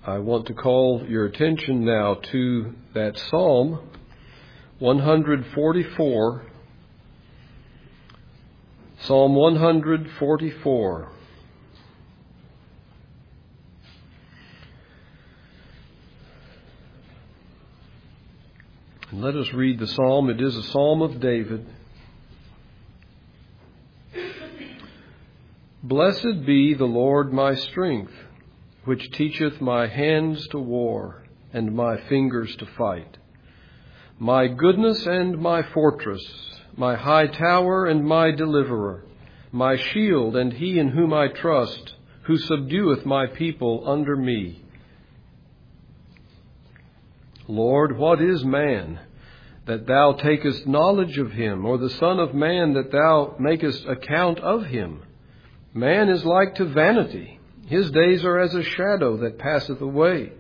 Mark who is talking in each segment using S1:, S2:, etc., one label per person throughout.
S1: I want to call your attention now to that Psalm 144. Psalm 144. And let us read the psalm. It is a psalm of David. Blessed be the Lord my strength, which teacheth my hands to war, and my fingers to fight. My goodness and my fortress, my high tower and my deliverer, my shield and he in whom I trust, who subdueth my people under me. Lord, what is man, that thou takest knowledge of him, or the son of man, that thou makest account of him? Man is like to vanity. His days are as a shadow that passeth away.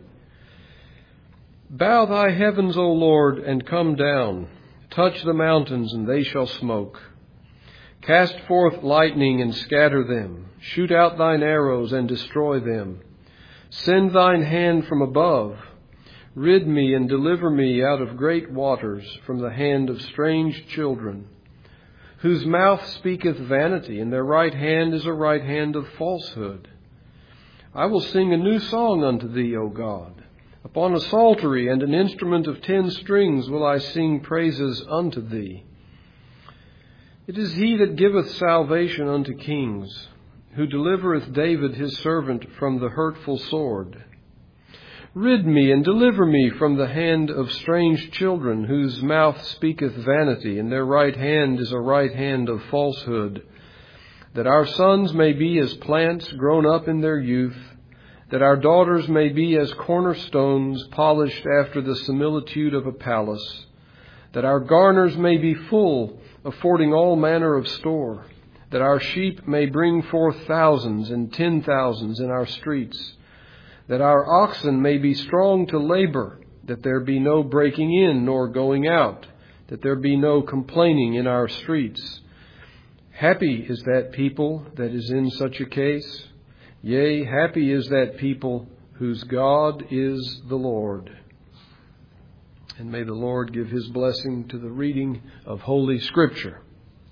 S1: Bow thy heavens, O Lord, and come down. Touch the mountains, and they shall smoke. Cast forth lightning, and scatter them. Shoot out thine arrows, and destroy them. Send thine hand from above. Rid me and deliver me out of great waters, from the hand of strange children, whose mouth speaketh vanity, and their right hand is a right hand of falsehood. I will sing a new song unto thee, O God. Upon a psaltery and an instrument of 10 strings will I sing praises unto thee. It is he that giveth salvation unto kings, who delivereth David his servant from the hurtful sword. Rid me and deliver me from the hand of strange children, whose mouth speaketh vanity, and their right hand is a right hand of falsehood. That our sons may be as plants grown up in their youth, that our daughters may be as cornerstones polished after the similitude of a palace, that our garners may be full, affording all manner of store, that our sheep may bring forth thousands and 10,000s in our streets, that our oxen may be strong to labor, that there be no breaking in nor going out, that there be no complaining in our streets. Happy is that people that is in such a case. Yea, happy is that people whose God is the Lord. And may the Lord give his blessing to the reading of Holy Scripture.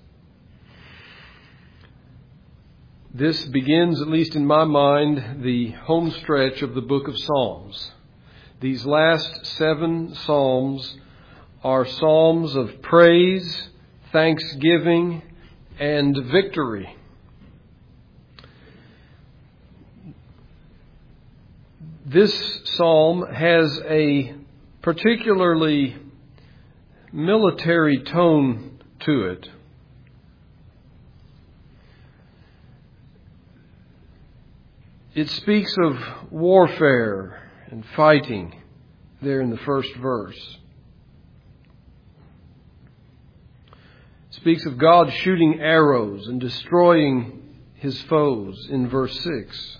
S1: This begins, at least in my mind, the home stretch of the book of Psalms. These last 7 psalms are psalms of praise, thanksgiving, and victory. This psalm has a particularly military tone to it. It speaks of warfare and fighting there in the first verse. It speaks of God shooting arrows and destroying his foes in verse 6.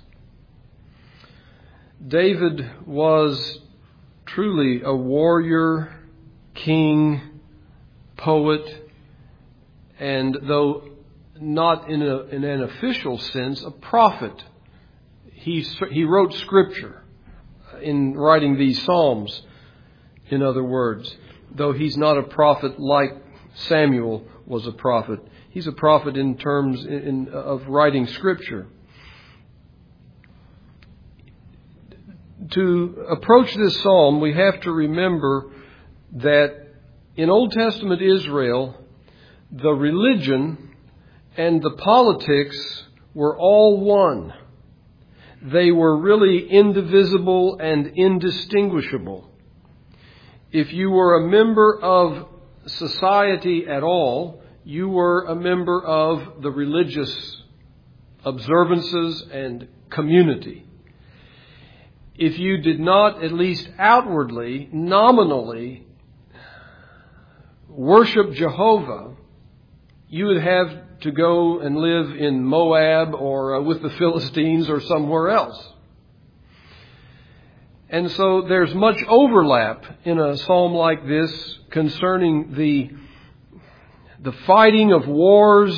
S1: David was truly a warrior, king, poet, and though not in an official sense, a prophet. He wrote Scripture in writing these Psalms, in other words. Though he's not a prophet like Samuel was a prophet. He's a prophet in terms of writing Scripture. To approach this psalm, we have to remember that in Old Testament Israel, the religion and the politics were all one. They were really indivisible and indistinguishable. If you were a member of society at all, you were a member of the religious observances and community. If you did not, at least outwardly, nominally, worship Jehovah, you would have to go and live in Moab or with the Philistines or somewhere else. And so there's much overlap in a psalm like this concerning the fighting of wars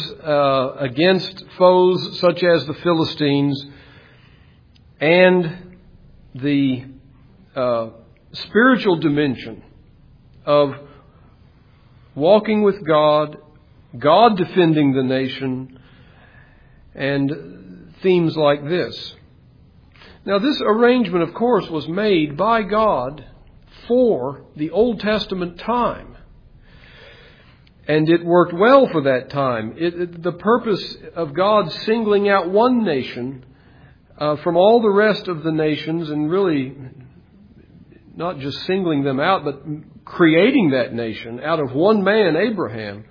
S1: against foes such as the Philistines and the spiritual dimension of walking with God, God defending the nation, and themes like this. Now, this arrangement, of course, was made by God for the Old Testament time. And it worked well for that time. The purpose of God singling out one nation from all the rest of the nations, and really not just singling them out, but creating that nation out of one man, Abraham.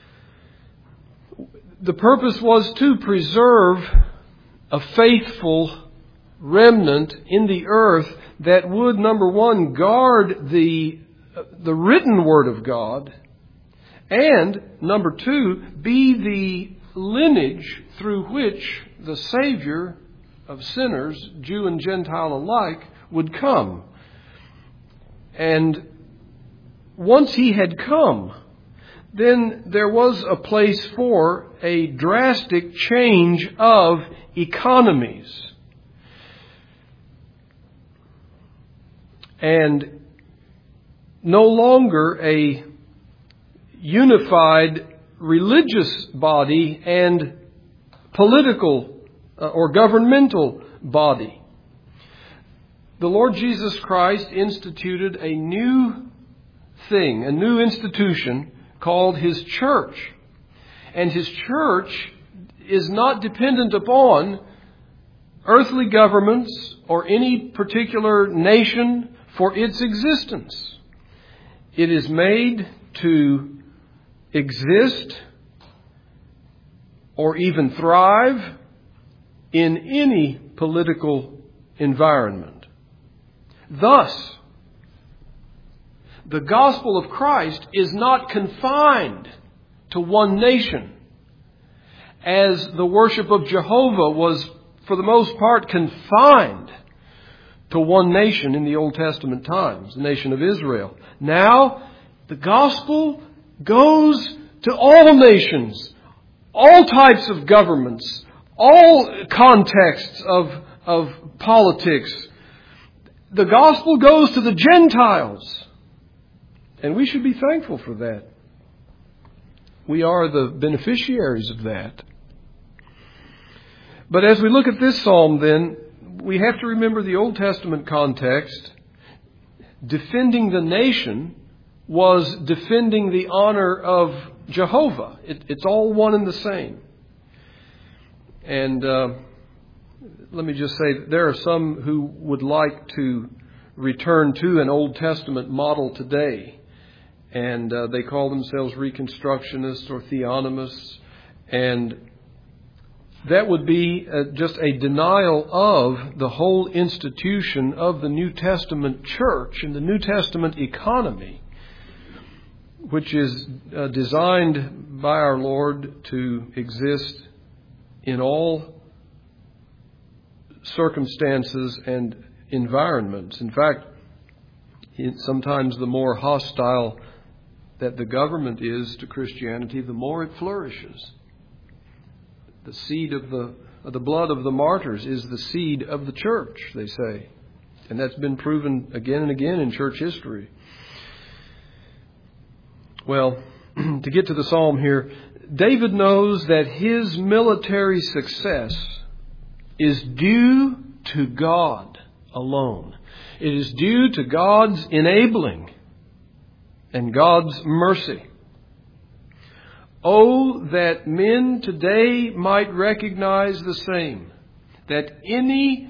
S1: The purpose was to preserve a faithful remnant in the earth that would, number one, guard the written Word of God, and, number two, be the lineage through which the Savior of sinners, Jew and Gentile alike, would come. And once He had come, then there was a place for a drastic change of economies. And no longer a unified religious body and political or governmental body. The Lord Jesus Christ instituted a new thing, a new institution called His church. And His church is not dependent upon earthly governments or any particular nation for its existence. It is made to exist or even thrive in any political environment. Thus, the gospel of Christ is not confined to one nation, as the worship of Jehovah was, for the most part, confined to one nation in the Old Testament times, the nation of Israel. Now, the gospel goes to all nations, all types of governments, all contexts of politics. The gospel goes to the Gentiles. And we should be thankful for that. We are the beneficiaries of that. But as we look at this psalm then, we have to remember the Old Testament context. Defending the nation was defending the honor of Jehovah. It's all one and the same. And let me just say, there are some who would like to return to an Old Testament model today. And they call themselves Reconstructionists or Theonomists. And that would be just a denial of the whole institution of the New Testament church and the New Testament economy, which is designed by our Lord to exist in all circumstances and environments. In fact, sometimes the more hostile that the government is to Christianity, the more it flourishes. The seed of the blood of the martyrs is the seed of the church, they say. And that's been proven again and again in church history. Well, to get to the psalm here, David knows that his military success is due to God alone. It is due to God's enabling and God's mercy. Oh, that men today might recognize the same, that any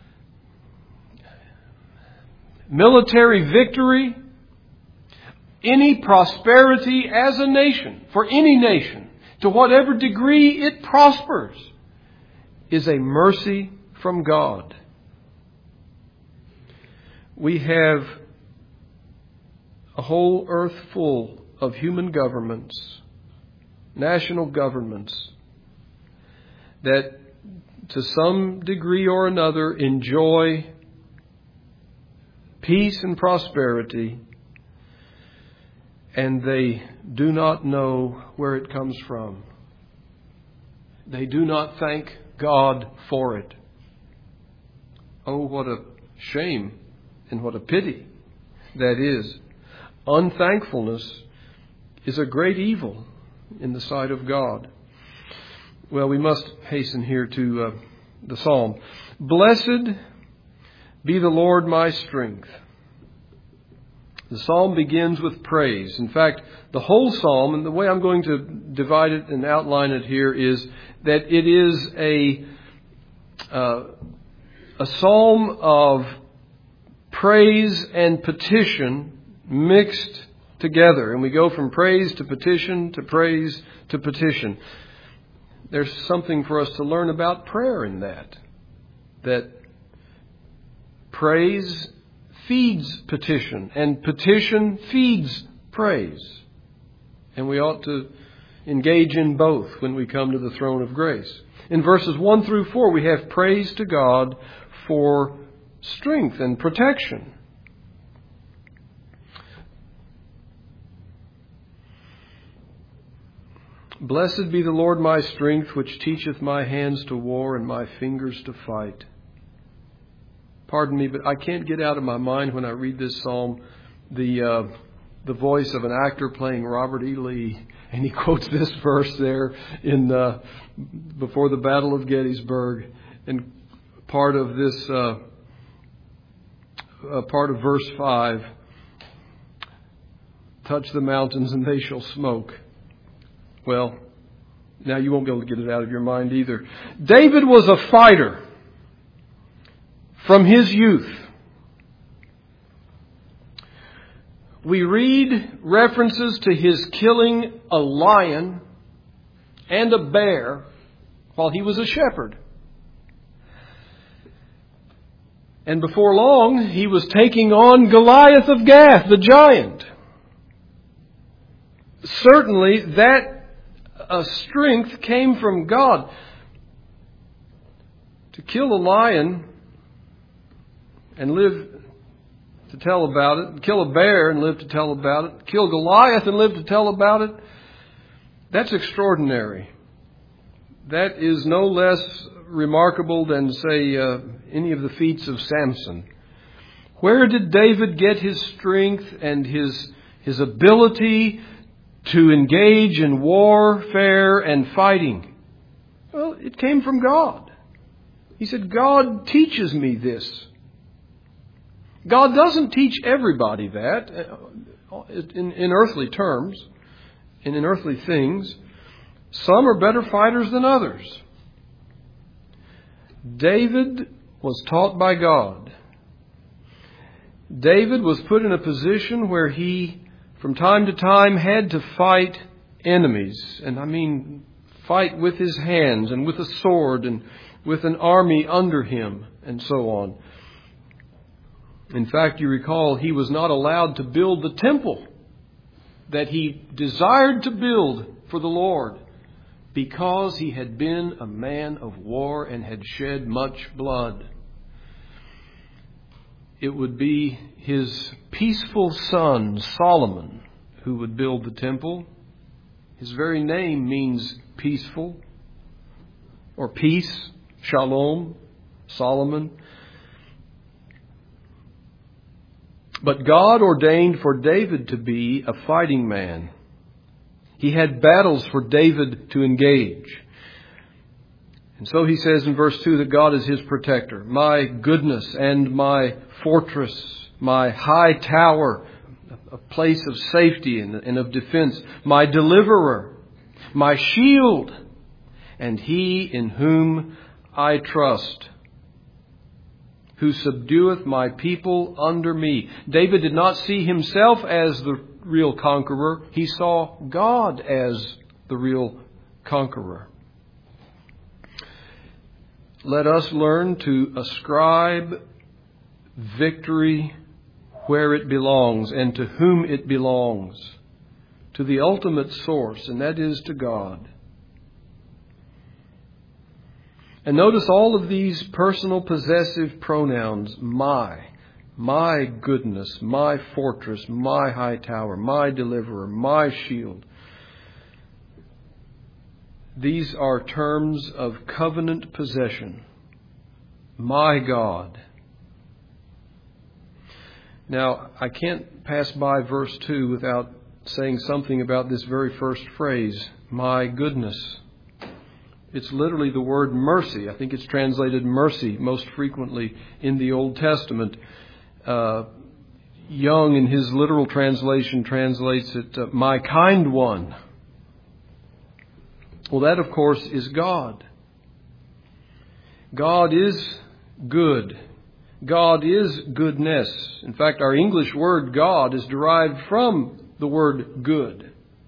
S1: military victory, any prosperity as a nation, for any nation, to whatever degree it prospers, is a mercy from God. We have a whole earth full of human governments, national governments, that to some degree or another enjoy peace and prosperity, and they do not know where it comes from. They do not thank God for it. Oh, what a shame and what a pity that is. Unthankfulness is a great evil in the sight of God. Well, we must hasten here to the psalm. Blessed be the Lord my strength. The psalm begins with praise. In fact, the whole psalm, and the way I'm going to divide it and outline it here, is that it is a psalm of praise and petition mixed together. And we go from praise to petition to praise to petition. There's something for us to learn about prayer in that. That praise feeds petition, and petition feeds praise. And we ought to engage in both when we come to the throne of grace. In verses 1 through 4, we have praise to God for strength and protection. Blessed be the Lord my strength, which teacheth my hands to war and my fingers to fight. Pardon me, but I can't get out of my mind when I read this psalm the voice of an actor playing Robert E. Lee, and he quotes this verse there in before the Battle of Gettysburg, and part of this part of verse 5. Touch the mountains and they shall smoke. Well, now you won't be able to get it out of your mind either. David was a fighter from his youth. We read references to his killing a lion and a bear while he was a shepherd. And before long, he was taking on Goliath of Gath, the giant. Certainly, that strength came from God. To kill a lion and live to tell about it, kill a bear and live to tell about it, kill Goliath and live to tell about it, that's extraordinary. That is no less remarkable than, say, any of the feats of Samson. Where did David get his strength and his ability to engage in warfare and fighting? Well, it came from God. He said, God teaches me this. God doesn't teach everybody that in earthly terms and in earthly things. Some are better fighters than others. David was taught by God. David was put in a position where he, from time to time, had to fight enemies. And I mean, fight with his hands and with a sword and with an army under him and so on. In fact, you recall he was not allowed to build the temple that he desired to build for the Lord because he had been a man of war and had shed much blood. It would be his peaceful son, Solomon, who would build the temple. His very name means peaceful or peace, shalom, Solomon. But God ordained for David to be a fighting man. He had battles for David to engage. And so he says in verse 2 that God is his protector, my goodness and my fortress, my high tower, a place of safety and of defense, my deliverer, my shield, and he in whom I trust, who subdueth my people under me. David did not see himself as the real conqueror. He saw God as the real conqueror. Let us learn to ascribe victory where it belongs and to whom it belongs, to the ultimate source, and that is to God. And notice all of these personal possessive pronouns, my goodness, my fortress, my high tower, my deliverer, my shield. These are terms of covenant possession. My God, Now, I can't pass by verse 2 without saying something about this very first phrase, my goodness. It's literally the word mercy. I think it's translated mercy most frequently in the Old Testament. Young, in his literal translation, translates it, my kind one. Well, that, of course, is God. God is good. God is goodness. In fact, our English word God is derived from the word good.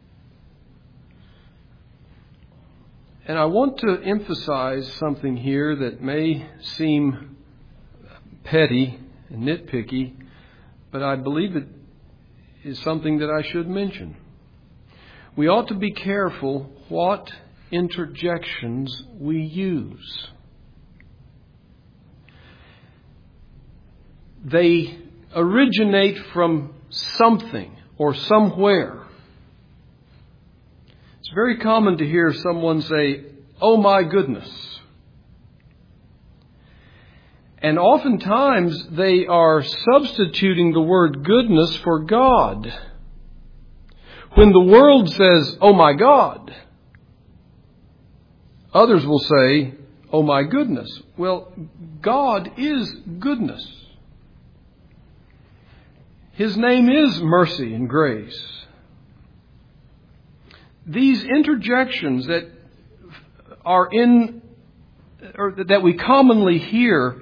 S1: And I want to emphasize something here that may seem petty and nitpicky, but I believe it is something that I should mention. We ought to be careful what interjections we use. They originate from something or somewhere. It's very common to hear someone say, "Oh my goodness." And oftentimes they are substituting the word goodness for God. When the world says, "Oh my God," others will say, "Oh my goodness." Well, God is goodness. His name is mercy and grace. These interjections that are in, or that we commonly hear,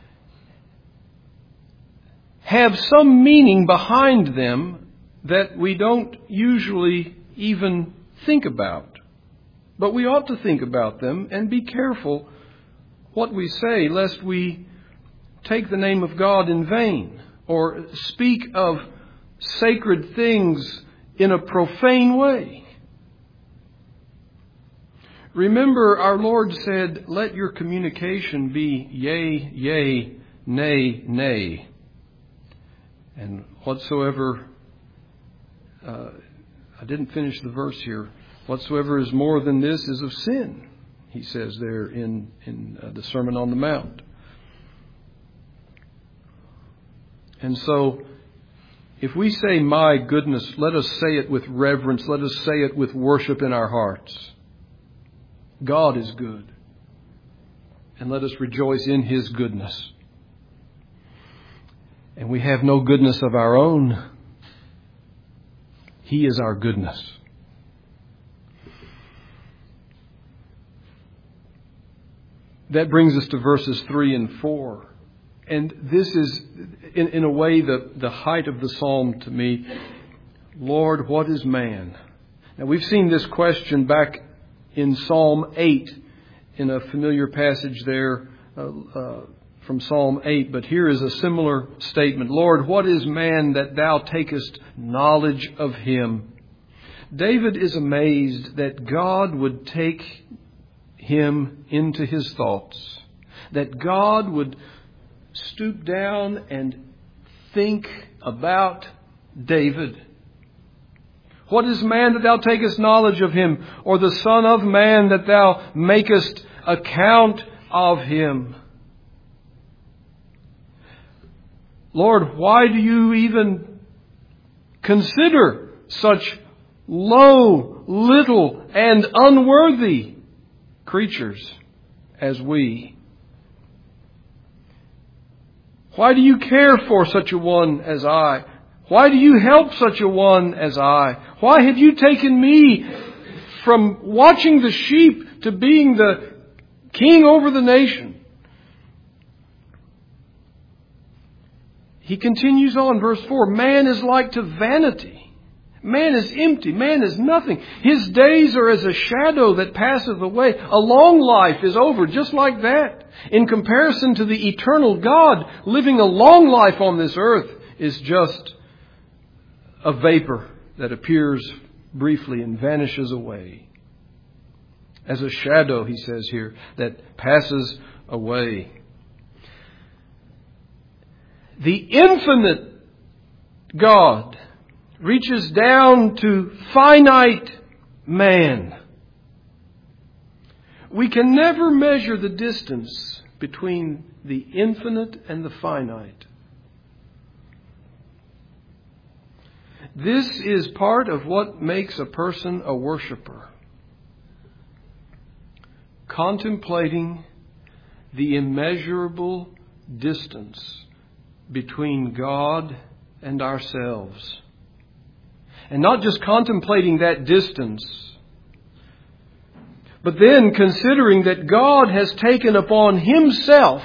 S1: have some meaning behind them that we don't usually even think about. But we ought to think about them and be careful what we say, lest we take the name of God in vain or speak of sacred things in a profane way. Remember, our Lord said, "Let your communication be yea, yea, nay, nay." And whatsoever, I didn't finish the verse here, whatsoever is more than this is of sin, he says there in the Sermon on the Mount. And so, if we say, "My goodness," let us say it with reverence. Let us say it with worship in our hearts. God is good. And let us rejoice in His goodness. And we have no goodness of our own. He is our goodness. That brings us to verses 3 and 4. And this is, in a way, the height of the psalm to me. Lord, what is man? Now, we've seen this question back in Psalm 8, in a familiar passage there from Psalm 8. But here is a similar statement. Lord, what is man that thou takest knowledge of him? David is amazed that God would take him into his thoughts. That God would stoop down and think about David. What is man that thou takest knowledge of him? Or the son of man that thou makest account of him? Lord, why do you even consider such low, little, and unworthy creatures as we? Why do you care for such a one as I? Why do you help such a one as I? Why have you taken me from watching the sheep to being the king over the nation? He continues on, verse 4. Man is like to vanity. Man is empty. Man is nothing. His days are as a shadow that passeth away. A long life is over just like that. In comparison to the eternal God, living a long life on this earth is just a vapor that appears briefly and vanishes away. As a shadow, he says here, that passes away. The infinite God reaches down to finite man. We can never measure the distance between the infinite and the finite. This is part of what makes a person a worshiper. Contemplating the immeasurable distance between God and ourselves. And not just contemplating that distance, but then considering that God has taken upon Himself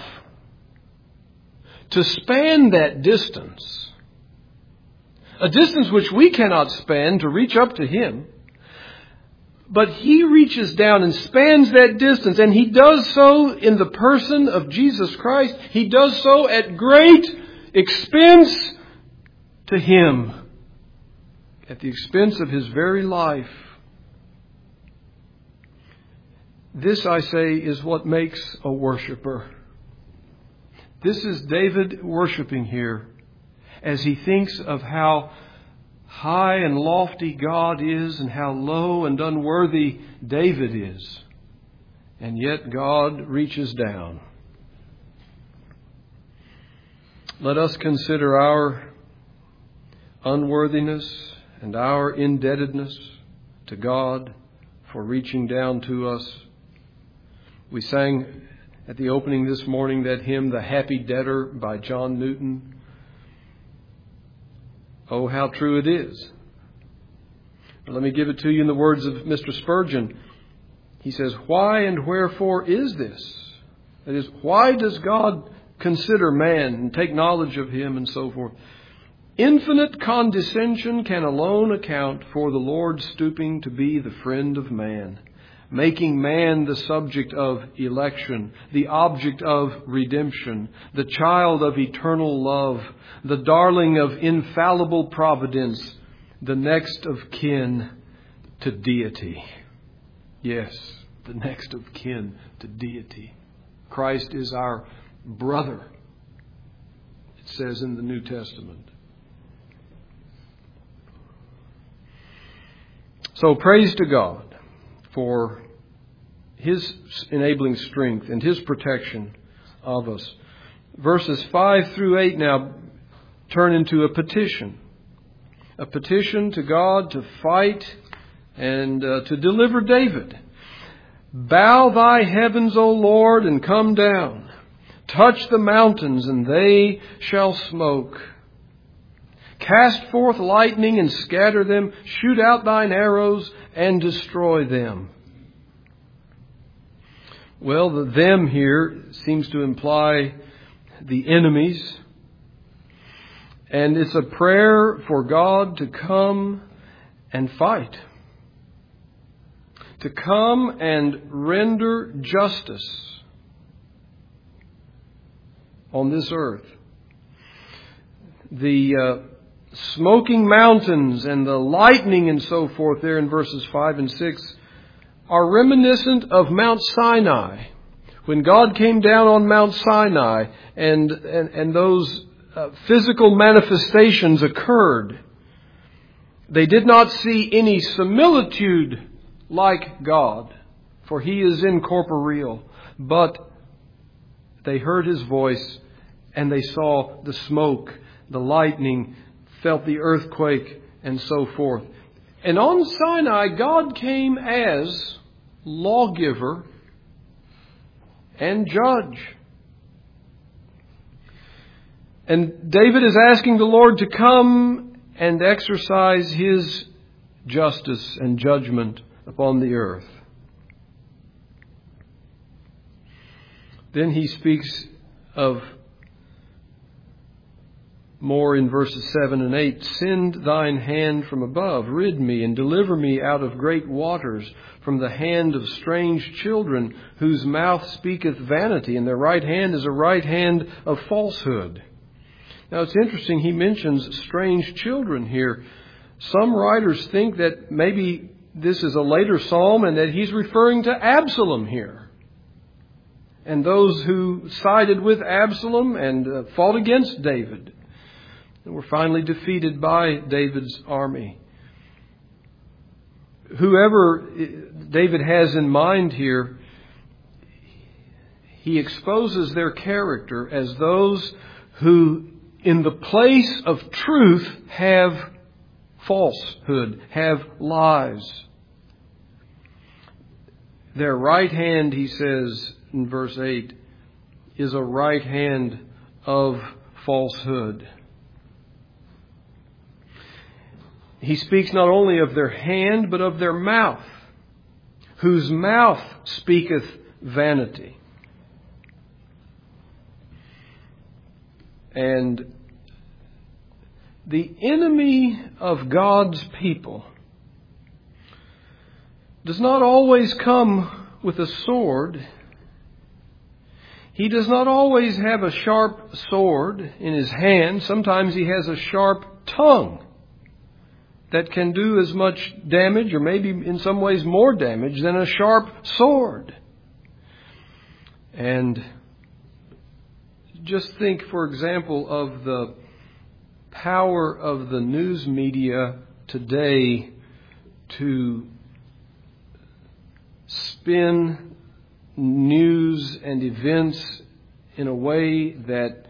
S1: to span that distance. A distance which we cannot span to reach up to Him. But He reaches down and spans that distance, and He does so in the person of Jesus Christ. He does so at great expense to Him, at the expense of His very life. This, I say, is what makes a worshiper. This is David worshiping here as he thinks of how high and lofty God is and how low and unworthy David is. And yet God reaches down. Let us consider our unworthiness and our indebtedness to God for reaching down to us. We sang at the opening this morning that hymn, The Happy Debtor by John Newton. Oh, how true it is. Let me give it to you in the words of Mr. Spurgeon. He says, why and wherefore is this? That is, why does God consider man and take knowledge of him and so forth? Infinite condescension can alone account for the Lord stooping to be the friend of man, making man the subject of election, the object of redemption, the child of eternal love, the darling of infallible providence, the next of kin to deity. Yes, the next of kin to deity. Christ is our brother, it says in the New Testament. So praise to God for His enabling strength and His protection of us. Verses 5 through 8 now turn into a petition. A petition to God to fight and to deliver David. Bow thy heavens, O Lord, and come down. Touch the mountains, and they shall smoke. Cast forth lightning and scatter them. Shoot out thine arrows and destroy them. Well, the them here seems to imply the enemies. And it's a prayer for God to come and fight. To come and render justice on this earth. The smoking mountains and the lightning and so forth there in verses 5 and 6 are reminiscent of Mount Sinai. When God came down on Mount Sinai and those physical manifestations occurred, they did not see any similitude like God, for He is incorporeal. But they heard His voice and they saw the smoke, the lightning, felt the earthquake, and so forth. And on Sinai, God came as lawgiver and judge. And David is asking the Lord to come and exercise His justice and judgment upon the earth. Then he speaks of more in verses 7 and 8. Send thine hand from above, rid me and deliver me out of great waters, from the hand of strange children, whose mouth speaketh vanity, and their right hand is a right hand of falsehood. Now it's interesting, he mentions strange children here. Some writers think that maybe this is a later psalm and that he's referring to Absalom here. And those who sided with Absalom and fought against David and were finally defeated by David's army. Whoever David has in mind here, he exposes their character as those who, in the place of truth, have falsehood, have lies. Their right hand, he says in verse 8, is a right hand of falsehood. He speaks not only of their hand, but of their mouth, whose mouth speaketh vanity. And the enemy of God's people does not always come with a sword. He does not always have a sharp sword in his hand. Sometimes he has a sharp tongue that can do as much damage, or maybe in some ways more damage, than a sharp sword. And just think, for example, of the power of the news media today to spin news and events in a way that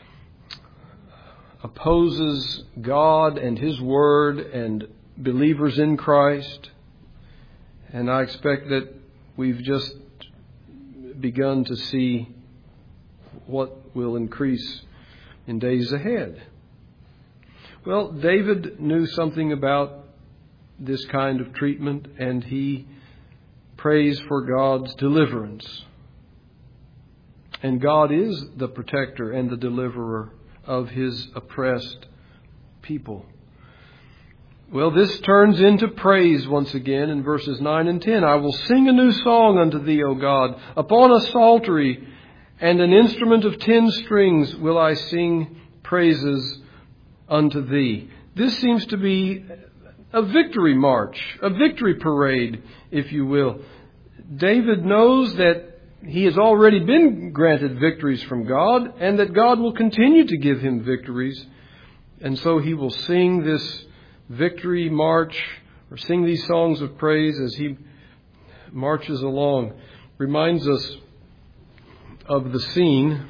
S1: opposes God and His Word and believers in Christ. And I expect that we've just begun to see what will increase in days ahead. Well, David knew something about this kind of treatment, and he prays for God's deliverance. And God is the protector and the deliverer of His oppressed people. Well, this turns into praise once again in verses 9 and 10. I will sing a new song unto Thee, O God. Upon a psaltery and an instrument of 10 strings will I sing praises unto Thee. This seems to be a victory march, a victory parade, if you will. David knows that he has already been granted victories from God, and that God will continue to give him victories. And so he will sing this victory march, or sing these songs of praise as he marches along. Reminds us of the scene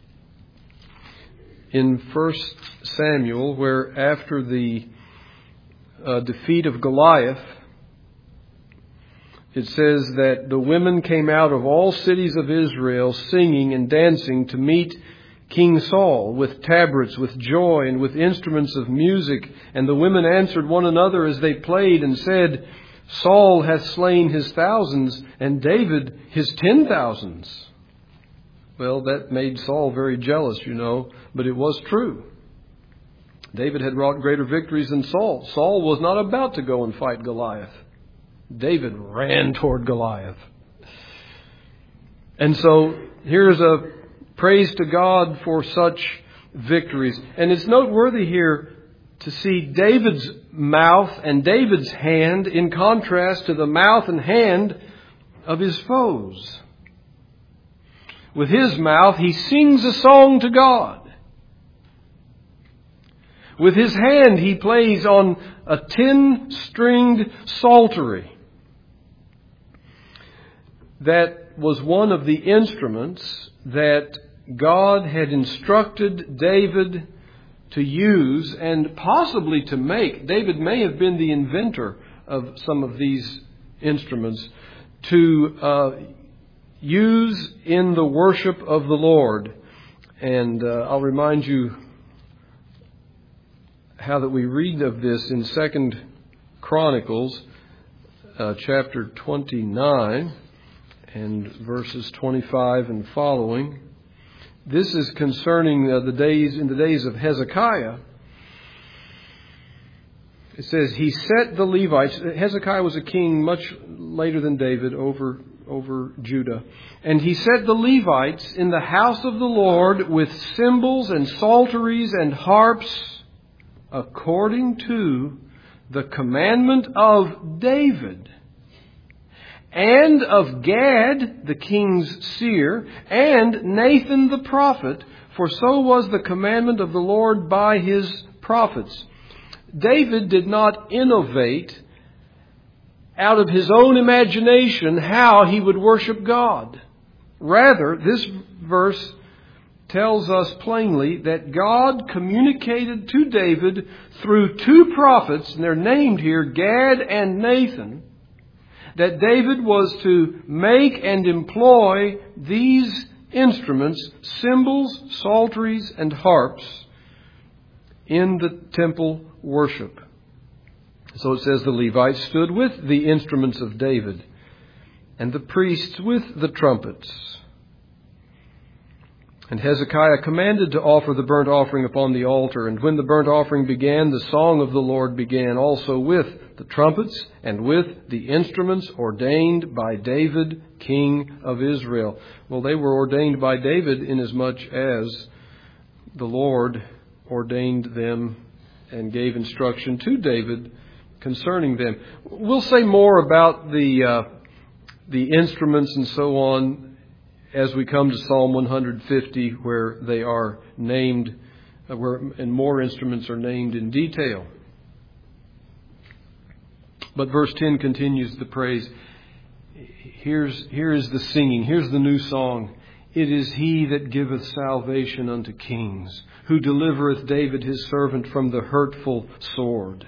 S1: in 1 Samuel, where after the defeat of Goliath, it says that the women came out of all cities of Israel singing and dancing to meet King Saul with tabrets, with joy, and with instruments of music. And the women answered one another as they played and said, Saul hath slain his thousands, and David his 10,000s. Well, that made Saul very jealous, you know, but it was true. David had wrought greater victories than Saul. Saul was not about to go and fight Goliath. David ran toward Goliath. And so here's a praise to God for such victories. And it's noteworthy here to see David's mouth and David's hand in contrast to the mouth and hand of his foes. With his mouth, he sings a song to God. With his hand, he plays on a 10-stringed psaltery. That was one of the instruments that God had instructed David to use and possibly to make. David may have been the inventor of some of these instruments to use in the worship of the Lord. And I'll remind you how that we read of this in 2 Chronicles chapter 29 and verses 25 and following. This is concerning the days of Hezekiah. It says, he set the Levites. Hezekiah was a king much later than David over Judah. And he set the Levites in the house of the Lord with cymbals and psalteries and harps, according to the commandment of David, and of Gad, the king's seer, and Nathan the prophet, for so was the commandment of the Lord by his prophets. David did not innovate out of his own imagination how he would worship God. Rather, this verse tells us plainly that God communicated to David through two prophets, and they're named here, Gad and Nathan, that David was to make and employ these instruments, cymbals, psalteries, and harps, in the temple worship. So it says the Levites stood with the instruments of David, and the priests with the trumpets. And Hezekiah commanded to offer the burnt offering upon the altar. And when the burnt offering began, the song of the Lord began also with the trumpets and with the instruments ordained by David, king of Israel. Well, they were ordained by David inasmuch as the Lord ordained them and gave instruction to David concerning them. We'll say more about the instruments and so on as we come to Psalm 150, where they are named, and more instruments are named in detail. But verse 10 continues the praise. Here is the singing. Here's the new song. It is He that giveth salvation unto kings, who delivereth David his servant from the hurtful sword.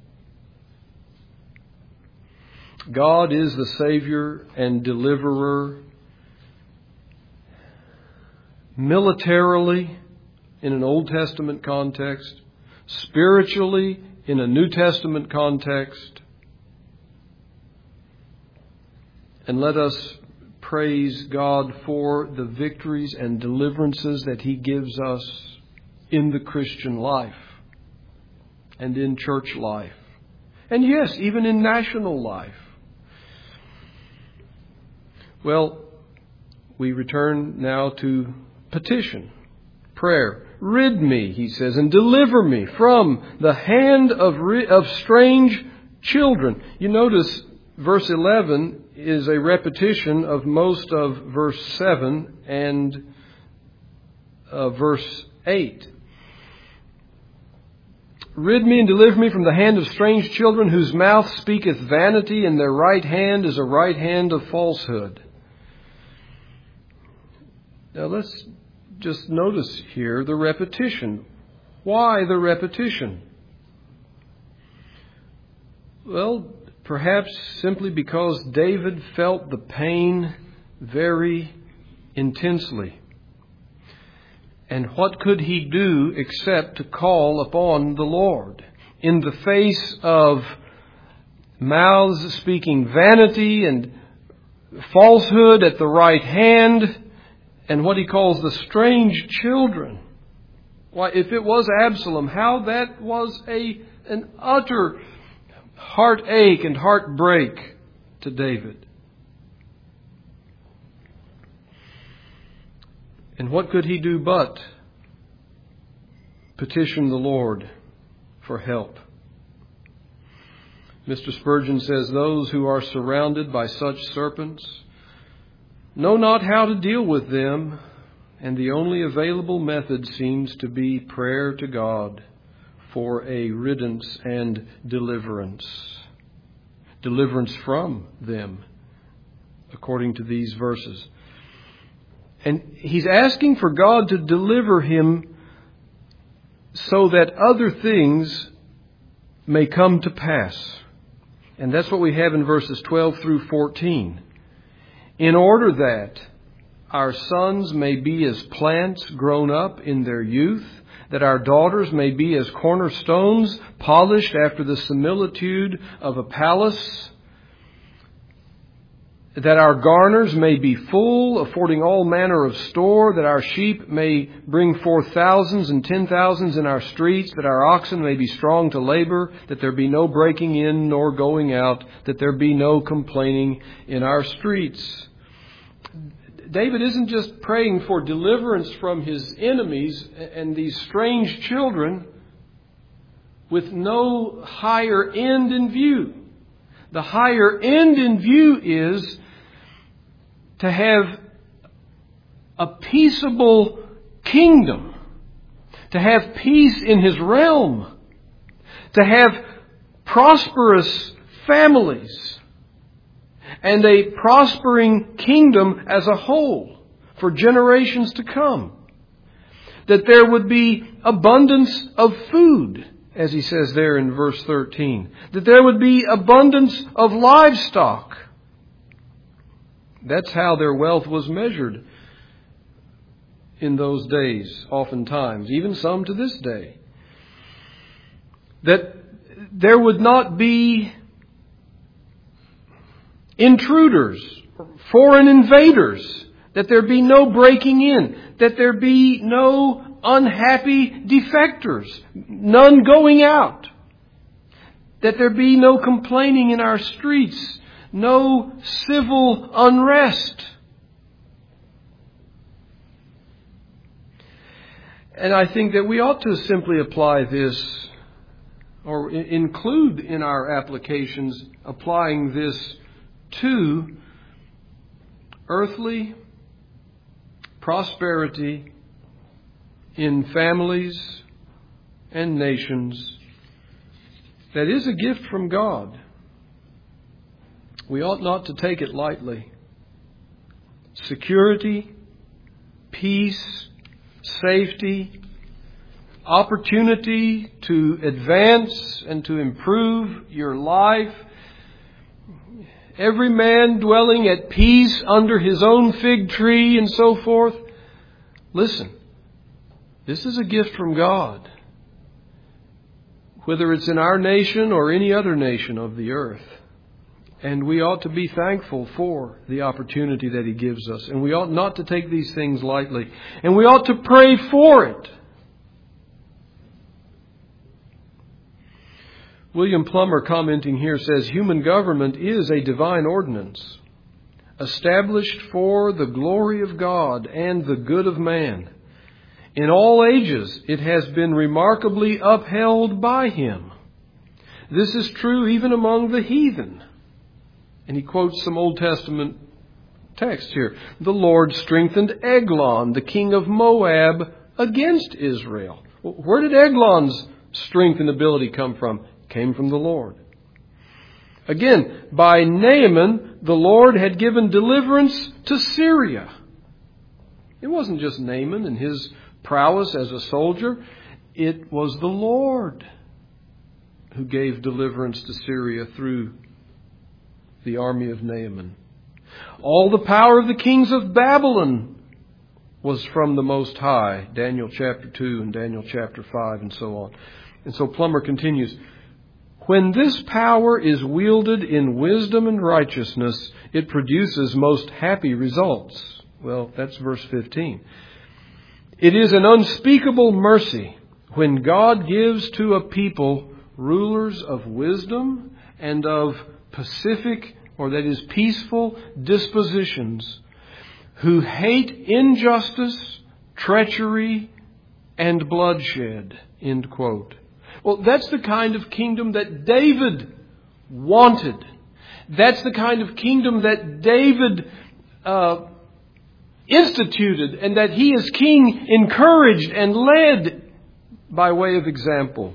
S1: God is the Savior and Deliverer. Militarily, in an Old Testament context. Spiritually, in a New Testament context. And let us praise God for the victories and deliverances that He gives us in the Christian life and in church life. And yes, even in national life. Well, we return now to petition, prayer. Rid me, he says, and deliver me from the hand of strange children. You notice verse 11 is a repetition of most of verse 7 and verse 8. Rid me and deliver me from the hand of strange children, whose mouth speaketh vanity, and their right hand is a right hand of falsehood. Now let's just notice here the repetition. Why the repetition? Well, perhaps simply because David felt the pain very intensely. And what could he do except to call upon the Lord? In the face of mouths speaking vanity and falsehood at the right hand, and what he calls the strange children. Why, if it was Absalom, how that was an utter heartache and heartbreak to David. And what could he do but petition the Lord for help? Mr. Spurgeon says, those who are surrounded by such serpents know not how to deal with them, and the only available method seems to be prayer to God for a riddance and deliverance. Deliverance from them, according to these verses. And he's asking for God to deliver him so that other things may come to pass. And that's what we have in verses 12 through 14. In order that our sons may be as plants grown up in their youth, that our daughters may be as cornerstones polished after the similitude of a palace, that our garners may be full, affording all manner of store, that our sheep may bring forth thousands and 10,000s in our streets, that our oxen may be strong to labor, that there be no breaking in nor going out, that there be no complaining in our streets. David isn't just praying for deliverance from his enemies and these strange children with no higher end in view. The higher end in view is to have a peaceable kingdom, to have peace in his realm, to have prosperous families, and a prospering kingdom as a whole for generations to come. that there would be abundance of food, as he says there in verse 13, that there would be abundance of livestock. That's how their wealth was measured in those days, oftentimes, even some to this day. That there would not be intruders, foreign invaders, that there be no breaking in, that there be no unhappy defectors, none going out, that there be no complaining in our streets, no civil unrest. And I think that we ought to simply apply this, or include in our applications, applying this to earthly prosperity in families and nations that is a gift from God. We ought not to take it lightly. Security, peace, safety, opportunity to advance and to improve your life. Every man dwelling at peace under his own fig tree and so forth. Listen, this is a gift from God. Whether it's in our nation or any other nation of the earth. And we ought to be thankful for the opportunity that He gives us. And we ought not to take these things lightly. And we ought to pray for it. William Plummer, commenting here, says, human government is a divine ordinance, established for the glory of God and the good of man. In all ages, it has been remarkably upheld by Him. This is true even among the heathen. And he quotes some Old Testament text here. The Lord strengthened Eglon, the king of Moab, against Israel. Where did Eglon's strength and ability come from? It came from the Lord. Again, by Naaman, the Lord had given deliverance to Syria. It wasn't just Naaman and his prowess as a soldier. It was the Lord who gave deliverance to Syria through the army of Naaman. All the power of the kings of Babylon was from the Most High. Daniel chapter 2 and Daniel chapter 5 and so on. And so Plummer continues, when this power is wielded in wisdom and righteousness, it produces most happy results. Well, that's verse 15. It is an unspeakable mercy when God gives to a people rulers of wisdom and of pacific, or that is peaceful, dispositions, who hate injustice, treachery, and bloodshed. End quote. Well, that's the kind of kingdom that David wanted. That's the kind of kingdom that David instituted, and that he as king encouraged and led by way of example.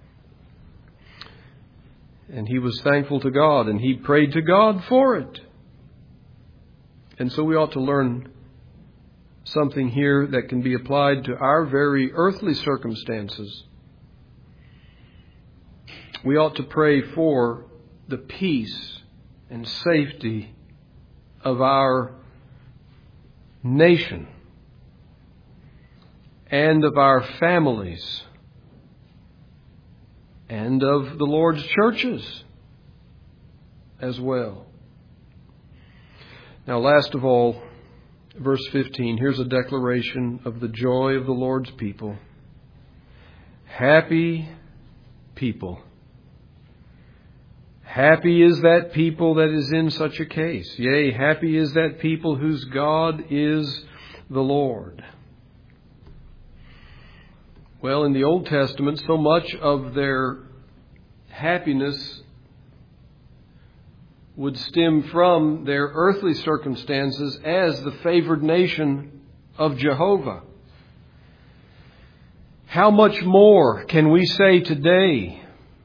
S1: And he was thankful to God, and he prayed to God for it. And so we ought to learn something here that can be applied to our very earthly circumstances. We ought to pray for the peace and safety of our nation and of our families and of the Lord's churches as well. Now, last of all, verse 15, here's a declaration of the joy of the Lord's people. Happy people. Happy is that people that is in such a case. Yea, happy is that people whose God is the Lord. Well, in the Old Testament, so much of their happiness would stem from their earthly circumstances as the favored nation of Jehovah. How much more can we say today?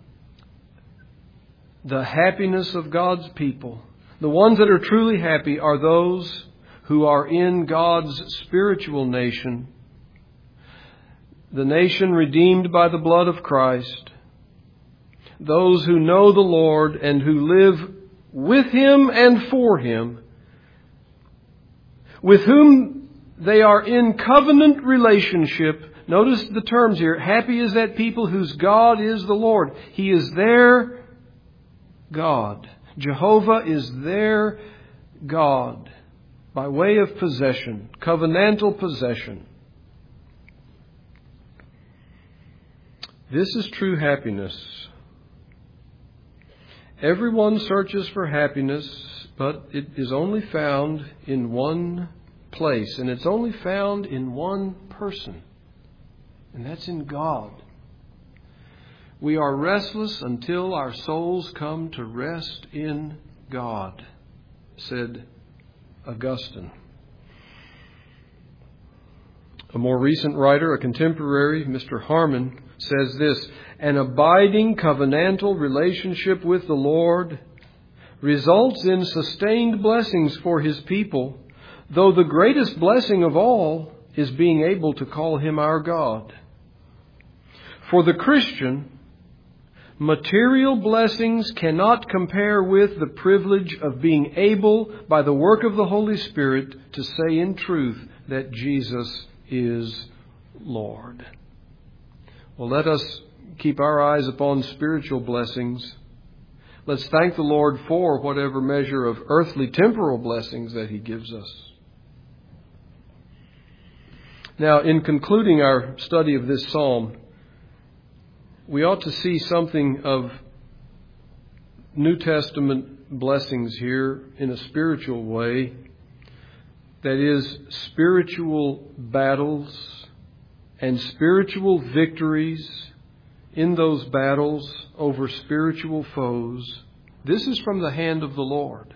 S1: The happiness of God's people, the ones that are truly happy, are those who are in God's spiritual nation, the nation redeemed by the blood of Christ, those who know the Lord and who live with Him and for Him, with whom they are in covenant relationship. Notice the terms here. Happy is that people whose God is the Lord. He is their God. Jehovah is their God by way of possession, covenantal possession. This is true happiness. Everyone searches for happiness, but it is only found in one place, and it's only found in one person, and that's in God. We are restless until our souls come to rest in God, said Augustine. A more recent writer, a contemporary, Mr. Harmon, says this: an abiding covenantal relationship with the Lord results in sustained blessings for His people, though the greatest blessing of all is being able to call Him our God. For the Christian, material blessings cannot compare with the privilege of being able, by the work of the Holy Spirit, to say in truth that Jesus is Lord. Well, let us keep our eyes upon spiritual blessings. Let's thank the Lord for whatever measure of earthly temporal blessings that He gives us. Now, in concluding our study of this psalm, we ought to see something of New Testament blessings here in a spiritual way. That is, spiritual battles and spiritual victories in those battles over spiritual foes. This is from the hand of the Lord.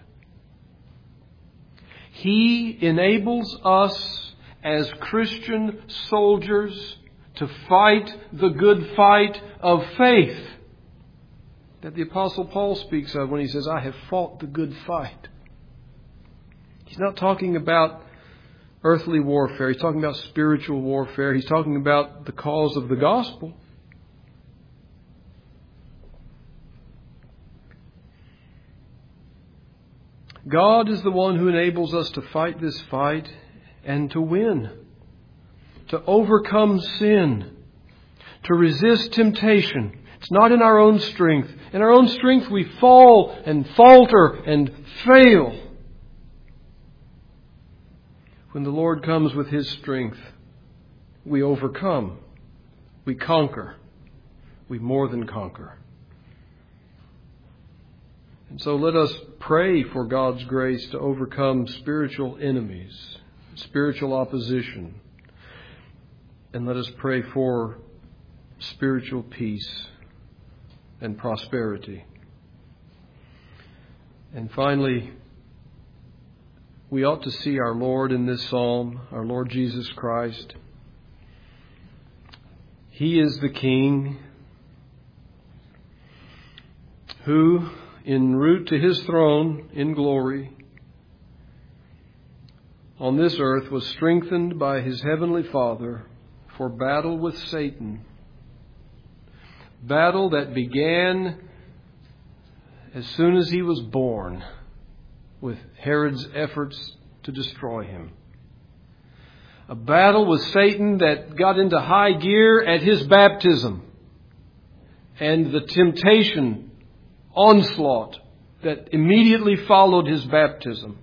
S1: He enables us as Christian soldiers to fight the good fight of faith that the Apostle Paul speaks of when he says, I have fought the good fight. He's not talking about earthly warfare. He's talking about spiritual warfare. He's talking about the cause of the gospel. God is the one who enables us to fight this fight and to win, to overcome sin, to resist temptation. It's not in our own strength. In our own strength we fall and falter and fail. When the Lord comes with His strength, we overcome, we conquer, we more than conquer. And so let us pray for God's grace to overcome spiritual enemies, spiritual opposition. And let us pray for spiritual peace and prosperity. And finally, we ought to see our Lord in this psalm, our Lord Jesus Christ. He is the King who, en route to His throne in glory, on this earth was strengthened by His heavenly Father for battle with Satan. Battle that began as soon as He was born, with Herod's efforts to destroy Him. A battle with Satan that got into high gear at His baptism, and the temptation, onslaught that immediately followed His baptism.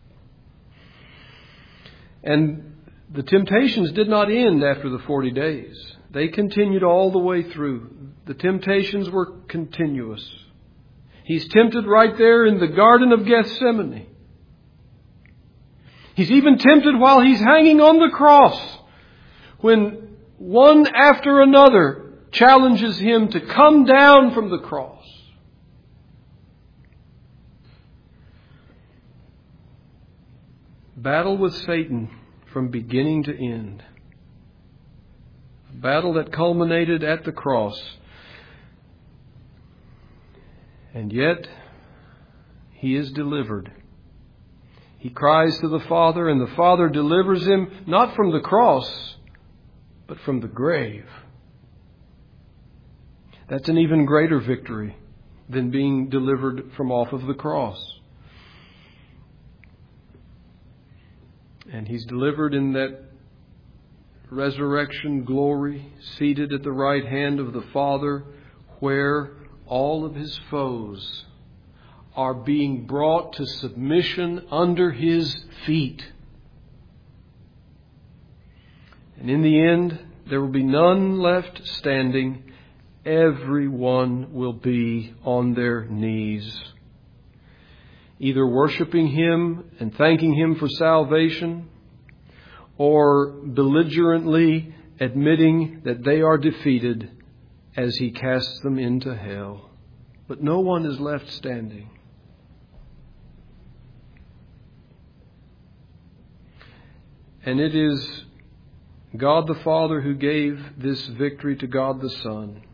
S1: And the temptations did not end after the 40 days. They continued all the way through. The temptations were continuous. He's tempted right there in the Garden of Gethsemane. He's even tempted while He's hanging on the cross, when one after another challenges Him to come down from the cross. Battle with Satan from beginning to end. A battle that culminated at the cross. And yet, He is delivered. He cries to the Father, and the Father delivers Him not from the cross, but from the grave. That's an even greater victory than being delivered from off of the cross. And He's delivered in that resurrection glory, seated at the right hand of the Father, where all of His foes are being brought to submission under His feet. And in the end, there will be none left standing. Everyone will be on their knees, either worshiping Him and thanking Him for salvation, or belligerently admitting that they are defeated as He casts them into hell. But no one is left standing. And it is God the Father who gave this victory to God the Son.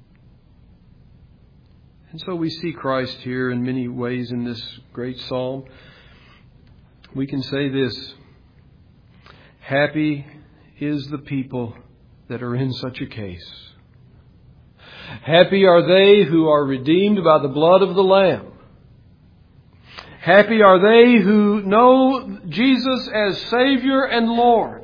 S1: And so we see Christ here in many ways in this great psalm. We can say this: happy is the people that are in such a case. Happy are they who are redeemed by the blood of the Lamb. Happy are they who know Jesus as Savior and Lord.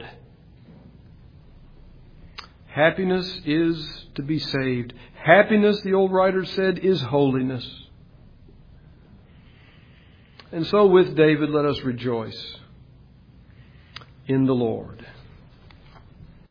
S1: Happiness is to be saved. Happiness, the old writer said, is holiness. And so with David, let us rejoice in the Lord.